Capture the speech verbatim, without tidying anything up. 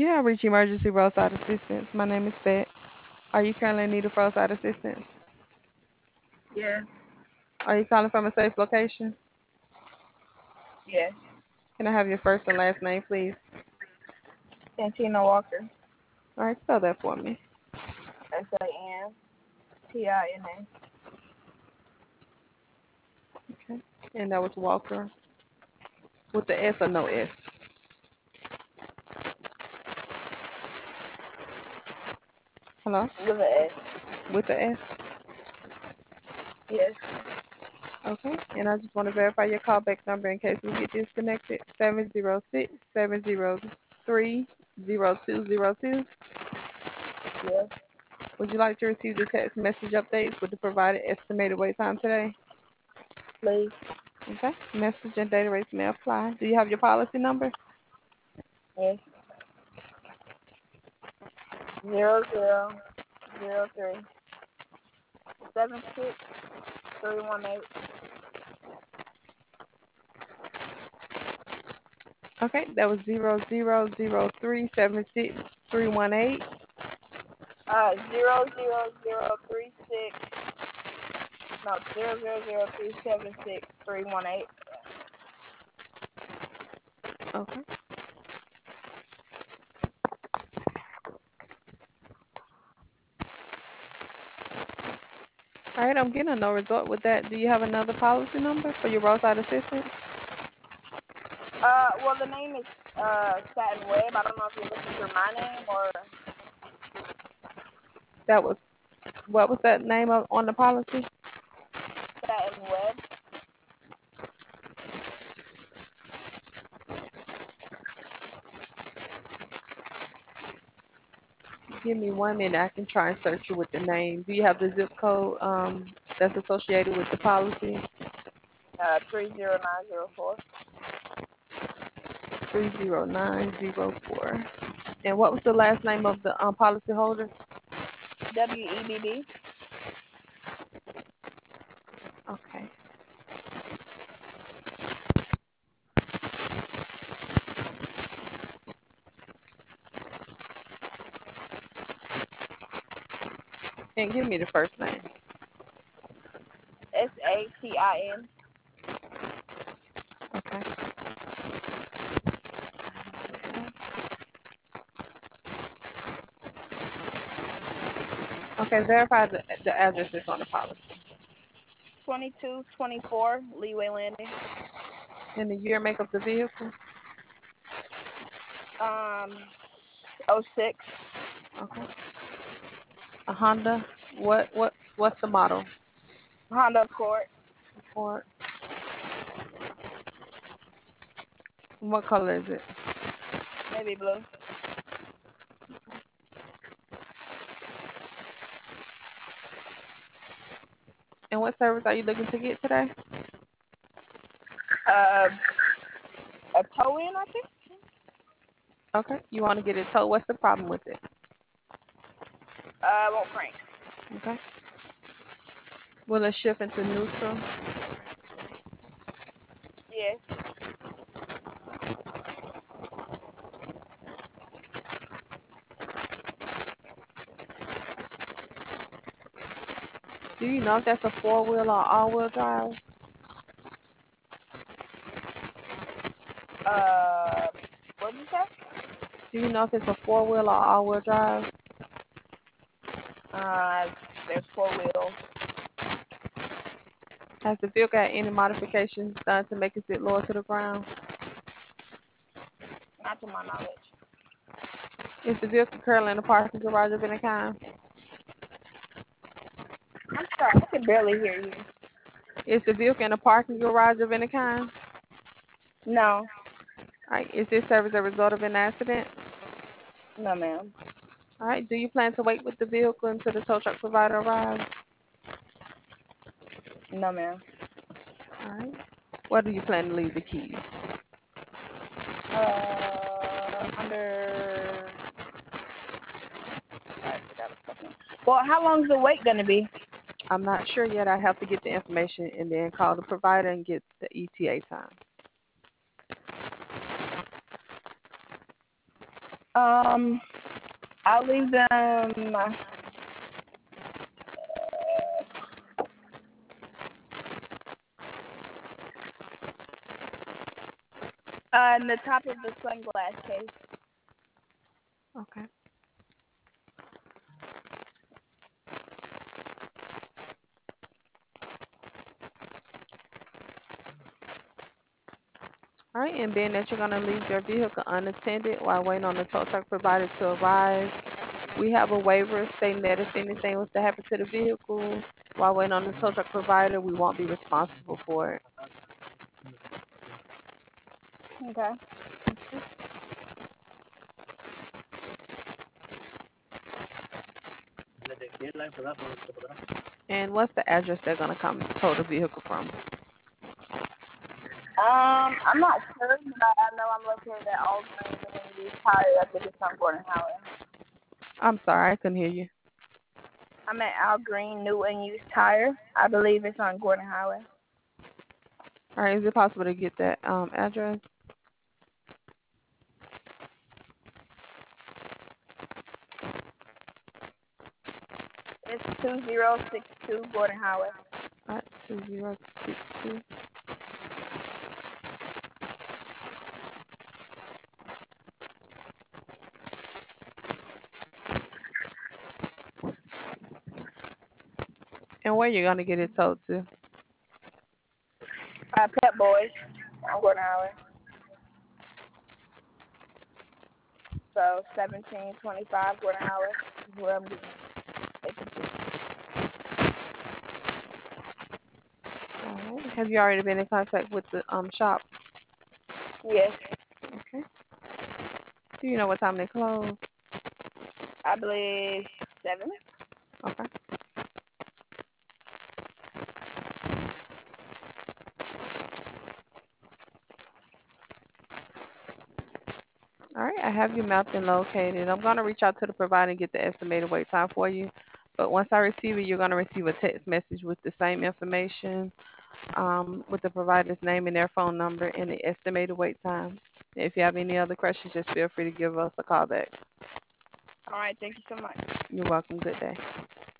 You have reached emergency roadside assistance. My name is Bet. Are you currently in need of roadside assistance? Yes, Are you calling from a safe location? yes. Can I have your first and last name, please? Santina Walker. All right, spell that for me. S A N T I N A. Okay. And that was Walker with the S or no S? Hello? With an S. With the S? Yes. Okay. And I just want to verify your callback number in case we get disconnected. seven zero six, seven zero three, zero two zero two. Yes. Would you like to receive the text message updates with the provided estimated wait time today? Please. Okay. Message and data rates may apply. Do you have your policy number? Yes. Zero zero zero three seven six three one eight. Okay, that was zero zero zero three seven six three one eight. Uh, zero zero zero three six. No, zero zero zero three seven six three one eight. Okay. All right, I'm getting a no result with that. Do you have another policy number for your roadside assistance? Uh, well, the name is uh Satin Web. I don't know if you're looking for my name or That was what was that name of on the policy? Satin Web. Give me one minute. I can try and search you with the name. Do you have the zip code um that's associated with the policy? Uh, three zero nine zero four. Three zero nine zero four. And what was the last name of the um policy holder? W E B B. Okay. And give me the first name. S A T I N. Okay. Okay, verify the, the addresses on the policy. Twenty-two twenty-four Leeway Landing. And the year make of the vehicle. Um, oh six. Okay. A Honda. What what what's the model? Honda Accord. Ford. What color is it? Navy blue. And what service are you looking to get today? Uh, a tow in, I think. Okay. You want to get it towed. What's the problem with it? Uh, won't crank. Okay. Will it shift into neutral? Yes. Do you know if that's a four wheel or all wheel drive? Uh, what did you say? Do you know if it's a four wheel or all wheel drive? Uh, there's four wheels. Has the vehicle had any modifications done to make it sit lower to the ground? Not to my knowledge. Is the vehicle currently in a parking garage of any kind? I'm sorry, I can barely hear you. Is the vehicle in a parking garage of any kind? No, All right. Is this service a result of an accident? no, ma'am. All right. Do you plan to wait with the vehicle until the tow truck provider arrives? No, ma'am. All right. Where do you plan to leave the keys? Uh, under. I forgot a second. Well, how long's the wait gonna be? I'm not sure yet. I have to get the information and then call the provider and get the E T A time. Um, I'll leave them uh, in the top of the sunglass case. Okay. All right, and being that you're going to leave your vehicle unattended while waiting on the tow truck provider to arrive, we have a waiver stating that if anything was to happen to the vehicle while waiting on the tow truck provider, we won't be responsible for it. Okay. And what's the address they're going to come tow the vehicle from? Um, I'm not sure, but I know I'm located at All Green New Used Tire. I think it's on Gordon Highway. I'm sorry, I couldn't hear you. I'm at Al Green New and Used Tire. I believe it's on Gordon Highway. All right, is it possible to get that um, address? It's two zero six two Gordon Highway. All right, two zero six two. And where you're going to get it towed to? Uh, Pet Boys on Gordon Highway. So seventeen twenty-five Gordon Highway is where I'm getting taken to. All right. Have you already been in contact with the um shop? Yes, Okay. Do you know what time they close? I believe seven. Okay. All right, I have you mapped and located. I'm going to reach out to the provider and get the estimated wait time for you. But once I receive it, you're going to receive a text message with the same information, um, with the provider's name and their phone number and the estimated wait time. If you have any other questions, just feel free to give us a call back. All right, thank you so much. You're welcome. Good day.